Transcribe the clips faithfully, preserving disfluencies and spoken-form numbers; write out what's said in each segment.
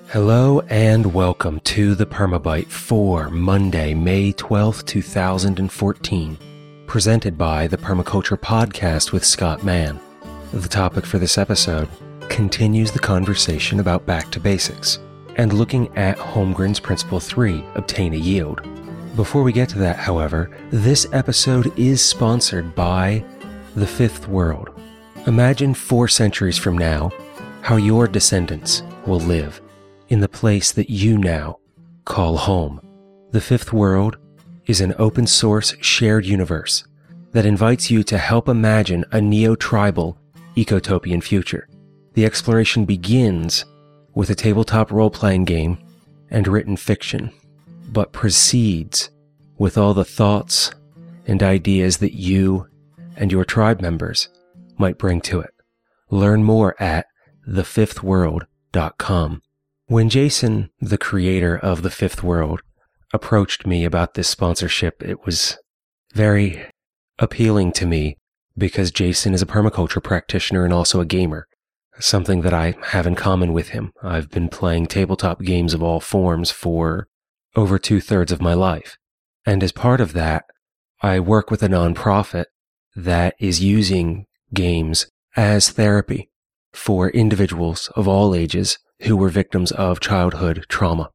Hello and welcome to the Permabyte for Monday, May twelfth, two thousand fourteen, presented by the Permaculture Podcast with Scott Mann. The topic for this episode continues the conversation about back to basics and looking at Holmgren's Principle three, obtain a yield. Before we get to that, however, this episode is sponsored by the Fifth World. Imagine four centuries from now how your descendants will live in the place that you now call home. The Fifth World is an open source shared universe that invites you to help imagine a neo-tribal ecotopian future. The exploration begins with a tabletop role-playing game and written fiction, but proceeds with all the thoughts and ideas that you and your tribe members might bring to it. Learn more at the fifth world dot com. When Jason, the creator of The Fifth World, approached me about this sponsorship, it was very appealing to me because Jason is a permaculture practitioner and also a gamer, something that I have in common with him. I've been playing tabletop games of all forms for over two-thirds of my life. And as part of that, I work with a nonprofit that is using games as therapy for individuals of all ages who were victims of childhood trauma.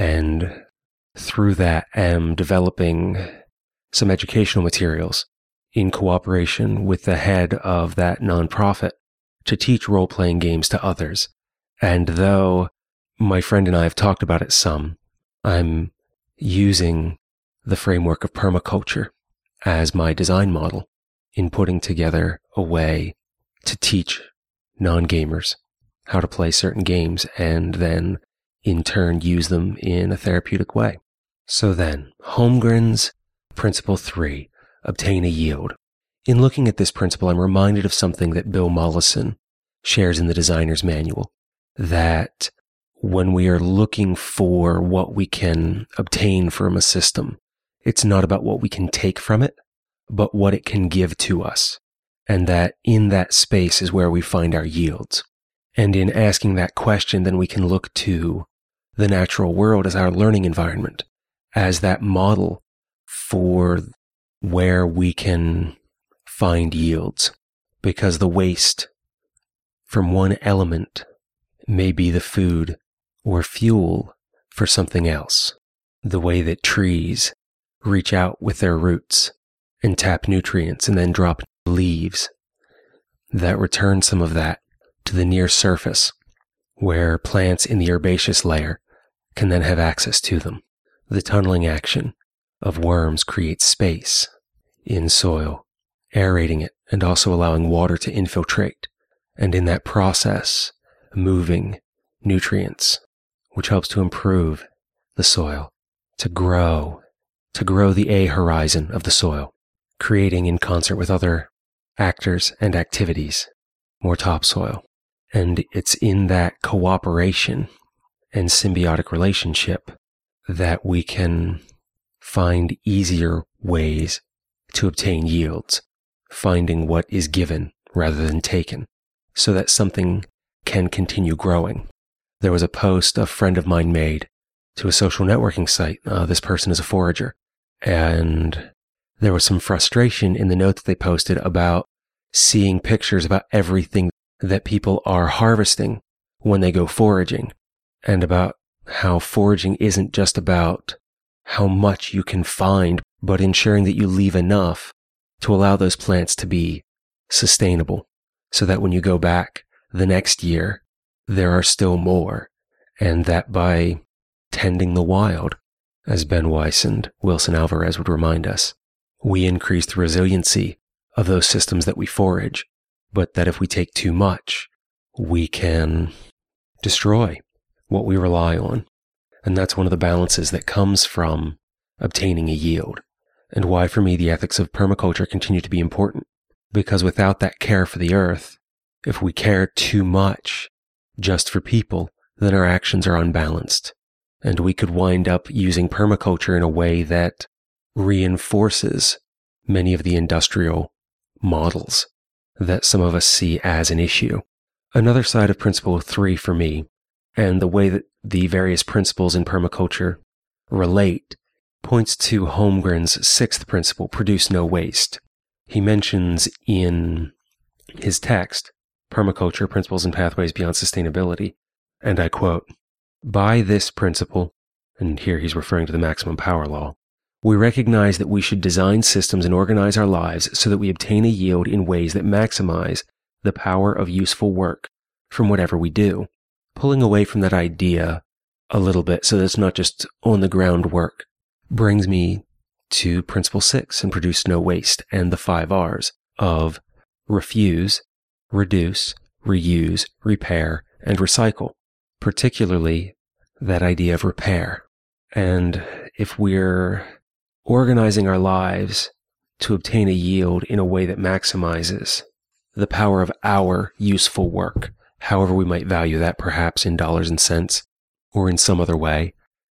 And through that, am developing some educational materials in cooperation with the head of that nonprofit to teach role-playing games to others. And though my friend and I have talked about it some, I'm using the framework of permaculture as my design model in putting together a way to teach non-gamers how to play certain games and then in turn use them in a therapeutic way. So then, Holmgren's Principle three, obtain a yield. In looking at this principle, I'm reminded of something that Bill Mollison shares in the Designer's Manual, that when we are looking for what we can obtain from a system, it's not about what we can take from it, but what it can give to us. And that in that space is where we find our yields. And in asking that question, then we can look to the natural world as our learning environment, as that model for where we can find yields. Because the waste from one element may be the food or fuel for something else. The way that trees reach out with their roots and tap nutrients and then drop leaves that return some of that to the near surface, where plants in the herbaceous layer can then have access to them. The tunneling action of worms creates space in soil, aerating it and also allowing water to infiltrate, and in that process, moving nutrients, which helps to improve the soil, to grow, to grow the A horizon of the soil, creating in concert with other actors and activities more topsoil. And it's in that cooperation and symbiotic relationship that we can find easier ways to obtain yields, finding what is given rather than taken, so that something can continue growing. There was a post a friend of mine made to a social networking site. Uh, this person is a forager, and there was some frustration in the note that they posted about seeing pictures about everything that people are harvesting when they go foraging, and about how foraging isn't just about how much you can find, but ensuring that you leave enough to allow those plants to be sustainable, so that when you go back the next year, there are still more, and that by tending the wild, as Ben Weiss and Wilson Alvarez would remind us, we increase the resiliency of those systems that we forage, but that if we take too much, we can destroy what we rely on. And that's one of the balances that comes from obtaining a yield, and why for me the ethics of permaculture continue to be important. Because without that care for the earth, if we care too much just for people, then our actions are unbalanced. And we could wind up using permaculture in a way that reinforces many of the industrial models that some of us see as an issue. Another side of Principle three for me, and the way that the various principles in permaculture relate points to Holmgren's sixth principle, produce no waste. He mentions in his text, Permaculture, Principles and Pathways Beyond Sustainability, and I quote, "By this principle," and here he's referring to the maximum power law, "we recognize that we should design systems and organize our lives so that we obtain a yield in ways that maximize the power of useful work from whatever we do." Pulling away from that idea a little bit so that it's not just on the ground work brings me to principle six and produce no waste and the five R's of refuse, reduce, reuse, repair, and recycle, particularly that idea of repair. And if we're organizing our lives to obtain a yield in a way that maximizes the power of our useful work, however we might value that, perhaps in dollars and cents or in some other way,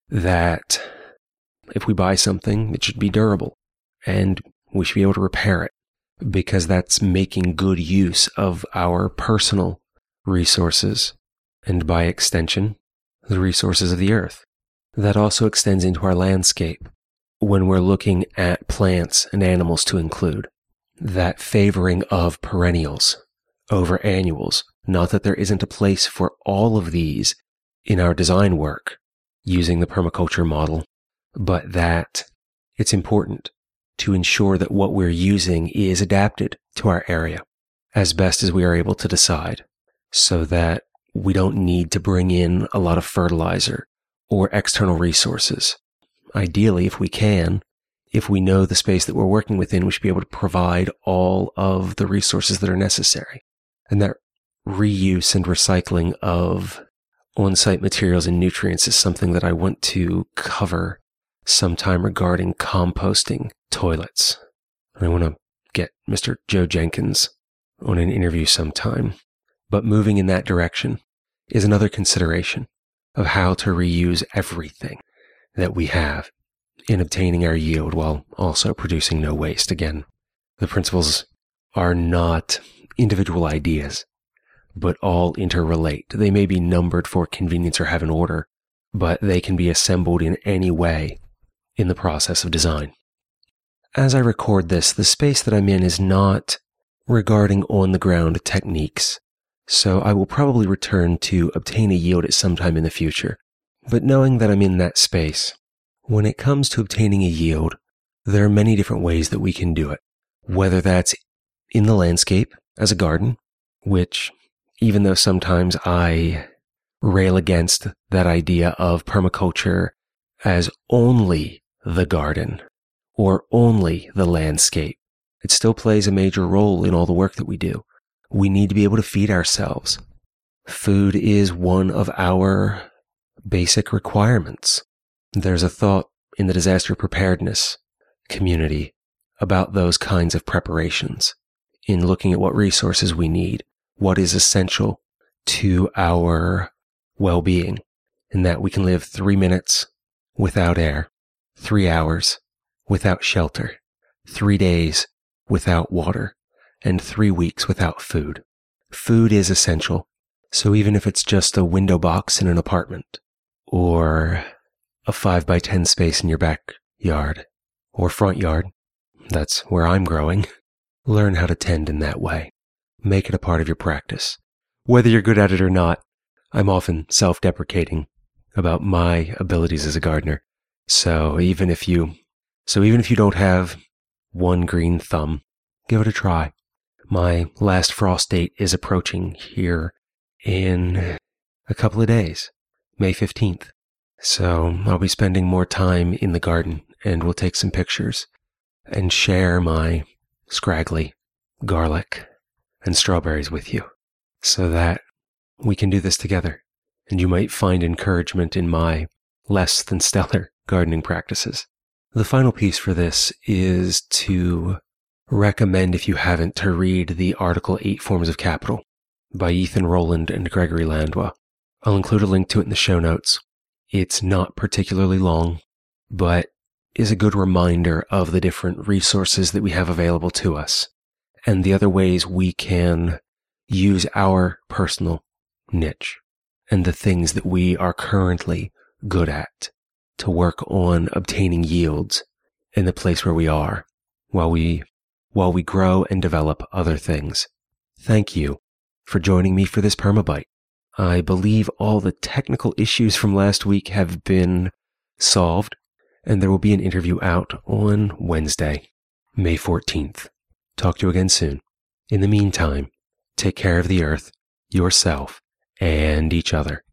that if we buy something, it should be durable and we should be able to repair it because that's making good use of our personal resources and, by extension, the resources of the earth. That also extends into our landscape when we're looking at plants and animals to include that favoring of perennials over annuals. Not that there isn't a place for all of these in our design work using the permaculture model, but that it's important to ensure that what we're using is adapted to our area as best as we are able to decide, so that we don't need to bring in a lot of fertilizer or external resources. Ideally, if we can, if we know the space that we're working within, we should be able to provide all of the resources that are necessary. And that reuse and recycling of on-site materials and nutrients is something that I want to cover sometime regarding composting toilets. I want to get Mister Joe Jenkins on an interview sometime. But moving in that direction is another consideration of how to reuse everything that we have in obtaining our yield while also producing no waste. Again, the principles are not individual ideas, but all interrelate. They may be numbered for convenience or have an order, but they can be assembled in any way in the process of design. As I record this, the space that I'm in is not regarding on-the-ground techniques, so I will probably return to obtain a yield at some time in the future. But knowing that I'm in that space, when it comes to obtaining a yield, there are many different ways that we can do it, whether that's in the landscape as a garden, which, even though sometimes I rail against that idea of permaculture as only the garden or only the landscape, it still plays a major role in all the work that we do. We need to be able to feed ourselves. Food is one of our basic requirements. There's a thought in the disaster preparedness community about those kinds of preparations in looking at what resources we need, what is essential to our well-being, and that we can live three minutes without air, three hours without shelter, three days without water, and three weeks without food. Food is essential. So even if it's just a window box in an apartment, or a five by ten space in your backyard, or front yard, that's where I'm growing, learn how to tend in that way. Make it a part of your practice. Whether you're good at it or not, I'm often self-deprecating about my abilities as a gardener. So even if you, so even if you don't have one green thumb, give it a try. My last frost date is approaching here in a couple of days, May fifteenth. So I'll be spending more time in the garden, and we'll take some pictures and share my scraggly garlic and strawberries with you so that we can do this together. And you might find encouragement in my less than stellar gardening practices. The final piece for this is to recommend, if you haven't, to read the article Eight Forms of Capital by Ethan Rowland and Gregory Landwa. I'll include a link to it in the show notes. It's not particularly long, but is a good reminder of the different resources that we have available to us and the other ways we can use our personal niche and the things that we are currently good at, to work on obtaining yields in the place where we are, while we, while we grow and develop other things. Thank you for joining me for this Permabite. I believe all the technical issues from last week have been solved, and there will be an interview out on Wednesday, May fourteenth. Talk to you again soon. In the meantime, take care of the earth, yourself, and each other.